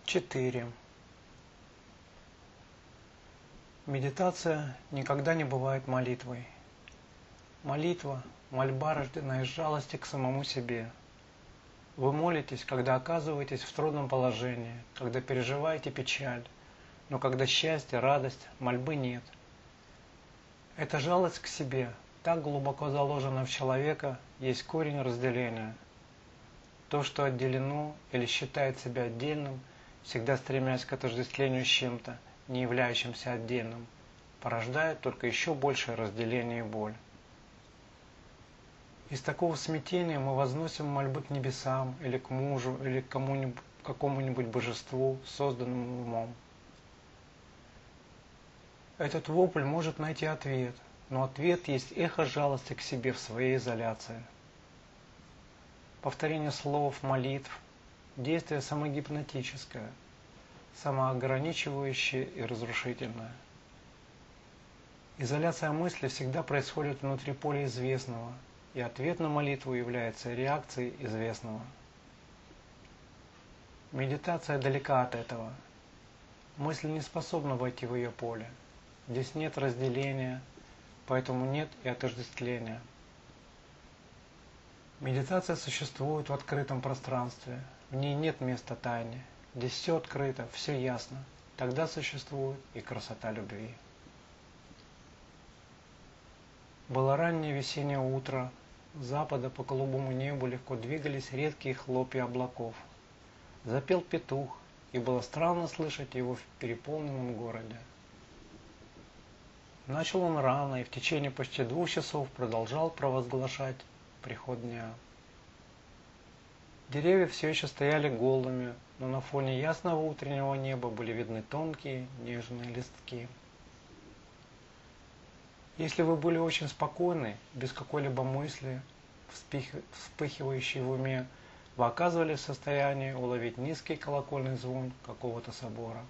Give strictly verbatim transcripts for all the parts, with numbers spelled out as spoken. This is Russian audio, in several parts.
четыре. Медитация никогда не бывает молитвой. Молитва – мольба, рожденная из жалости к самому себе. Вы молитесь, когда оказываетесь в трудном положении, когда переживаете печаль, но когда счастье, радость, мольбы нет. Эта жалость к себе, так глубоко заложена в человека, есть корень разделения. То, что отделено или считает себя отдельным, всегда стремясь к отождествлению с чем-то, не являющимся отдельным, порождает только еще большее разделение и боль. Из такого смятения мы возносим мольбы к небесам, или к мужу, или к кому-нибудь, какому-нибудь божеству, созданному умом. Этот вопль может найти ответ, но ответ есть эхо жалости к себе в своей изоляции. Повторение слов, молитв, действие самогипнотическое, самоограничивающее и разрушительное. Изоляция мысли всегда происходит внутри поля известного, и ответ на молитву является реакцией известного. Медитация далека от этого. Мысль не способна войти в ее поле. Здесь нет разделения, поэтому нет и отождествления. Медитация существует в открытом пространстве, в ней нет места тайне, здесь все открыто, все ясно, тогда существует и красота любви. Было раннее весеннее утро, с запада по голубому небу легко двигались редкие хлопья облаков. Запел петух, и было странно слышать его в переполненном городе. Начал он рано и в течение почти двух часов продолжал провозглашать приход дня. Деревья все еще стояли голыми, но на фоне ясного утреннего неба были видны тонкие, нежные листки. Если вы были очень спокойны, без какой-либо мысли, вспыхивающей в уме, вы оказывались в состоянии уловить низкий колокольный звон какого-то собора.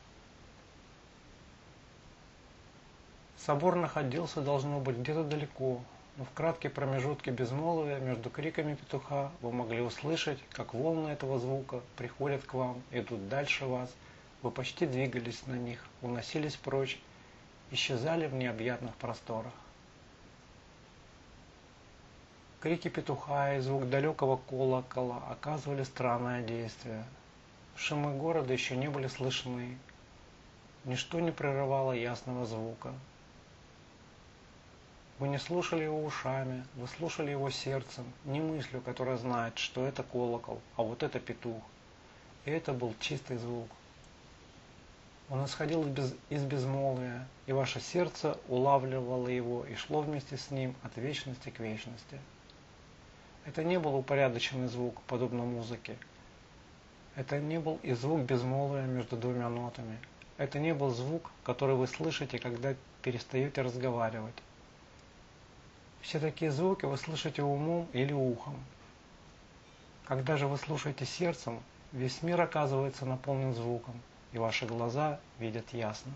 Собор находился, должно быть, где-то далеко, но в краткие промежутки безмолвия между криками петуха вы могли услышать, как волны этого звука приходят к вам, идут дальше вас, вы почти двигались на них, уносились прочь, исчезали в необъятных просторах. Крики петуха и звук далекого колокола оказывали странное действие. Шумы города еще не были слышны, ничто не прерывало ясного звука. Вы не слушали его ушами, вы слушали его сердцем, не мыслью, которая знает, что это колокол, а вот это петух. И это был чистый звук. Он исходил из, без, из безмолвия, и ваше сердце улавливало его и шло вместе с ним от вечности к вечности. Это не был упорядоченный звук, подобно музыке. Это не был и звук безмолвия между двумя нотами. Это не был звук, который вы слышите, когда перестаете разговаривать. Все такие звуки вы слышите умом или ухом. Когда же вы слушаете сердцем, весь мир оказывается наполнен звуком, и ваши глаза видят ясно.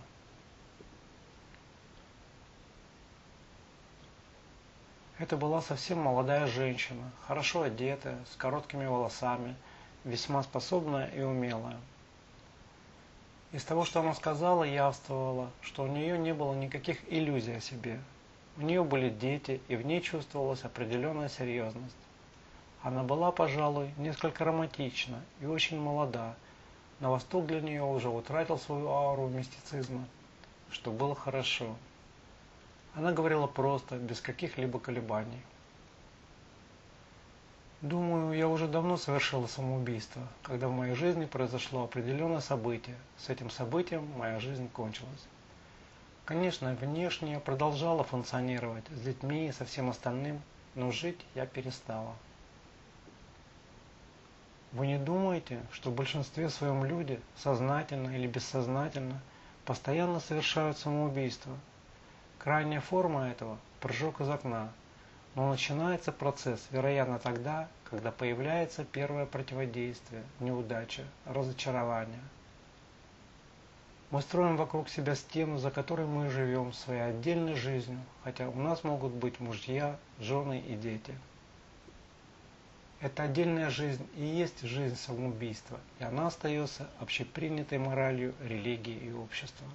Это была совсем молодая женщина, хорошо одетая, с короткими волосами, весьма способная и умелая. Из того, что она сказала, явствовало, что у нее не было никаких иллюзий о себе. У нее были дети, и в ней чувствовалась определенная серьезность. Она была, пожалуй, несколько романтична и очень молода, но Восток для нее уже утратил свою ауру мистицизма, что было хорошо. Она говорила просто, без каких-либо колебаний. Думаю, я уже давно совершила самоубийство, когда в моей жизни произошло определенное событие. С этим событием моя жизнь кончилась. Конечно, внешне я продолжала функционировать с детьми и со всем остальным, но жить я перестала. Вы не думаете, что в большинстве своем люди, сознательно или бессознательно, постоянно совершают самоубийство? Крайняя форма этого – прыжок из окна, но начинается процесс, вероятно, тогда, когда появляется первое противодействие, неудача, разочарование. Мы строим вокруг себя стену, за которой мы живем своей отдельной жизнью, хотя у нас могут быть мужья, жены и дети. Это отдельная жизнь и есть жизнь самоубийства, и она остается общепринятой моралью религии и общества.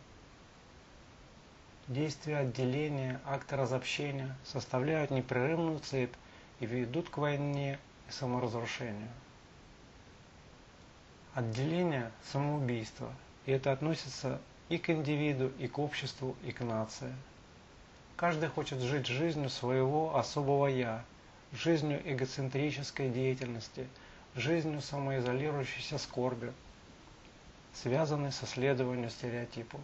Действия отделения, акты разобщения составляют непрерывную цепь и ведут к войне и саморазрушению. Отделение – самоубийство, и это относится и к индивиду, и к обществу, и к нации. Каждый хочет жить жизнью своего особого «я», жизнью эгоцентрической деятельности, жизнью самоизолирующейся скорби, связанной со следованием стереотипу.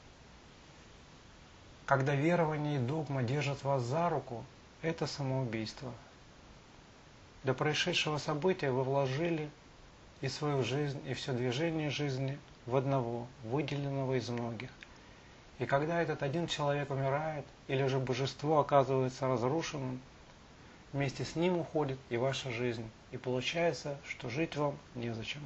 Когда верование и догма держат вас за руку, это самоубийство. Для происшедшего события вы вложили и свою жизнь, и все движение жизни в одного, выделенного из многих. И когда этот один человек умирает, или же божество оказывается разрушенным, вместе с ним уходит и ваша жизнь, и получается, что жить вам незачем.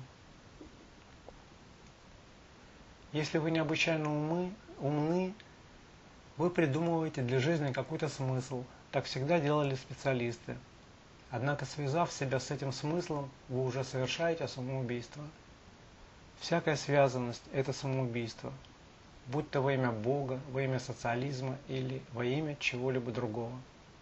Если вы необычайно умы, умны, вы придумываете для жизни какой-то смысл, так всегда делали специалисты. Однако, связав себя с этим смыслом, вы уже совершаете самоубийство. Всякая связанность – это самоубийство, будь то во имя Бога, во имя социализма или во имя чего-либо другого.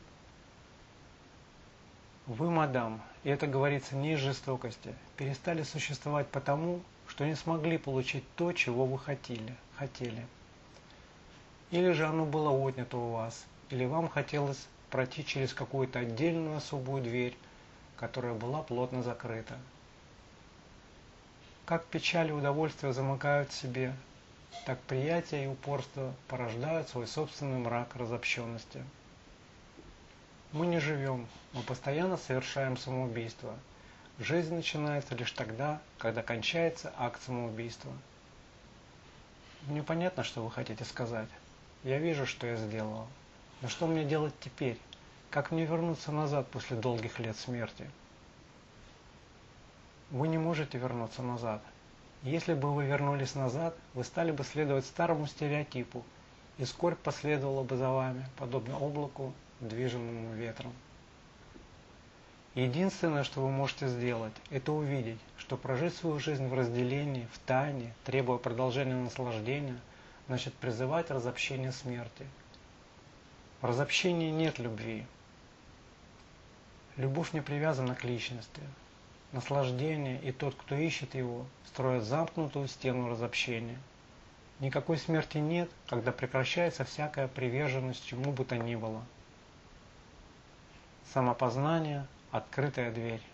Вы, мадам, и это говорится не из жестокости, перестали существовать потому, что не смогли получить то, чего вы хотели. хотели. Или же оно было отнято у вас, или вам хотелось пройти через какую-то отдельную особую дверь, которая была плотно закрыта. Как печаль и удовольствие замыкают в себе, так приятие и упорство порождают свой собственный мрак разобщенности. Мы не живем, мы постоянно совершаем самоубийство. Жизнь начинается лишь тогда, когда кончается акт самоубийства. Мне понятно, что вы хотите сказать. Я вижу, что я сделала. Но что мне делать теперь? Как мне вернуться назад после долгих лет смерти? Вы не можете вернуться назад. Если бы вы вернулись назад, вы стали бы следовать старому стереотипу, и скорбь последовала бы за вами, подобно облаку, движимому ветром. Единственное, что вы можете сделать, это увидеть, что прожить свою жизнь в разделении, в тайне, требуя продолжения наслаждения, значит призывать разобщение смерти. В разобщении нет любви. Любовь не привязана к личности. Наслаждение и тот, кто ищет его, строят замкнутую стену разобщения. Никакой смерти нет, когда прекращается всякая приверженность чему бы то ни было. Самопознание – открытая дверь.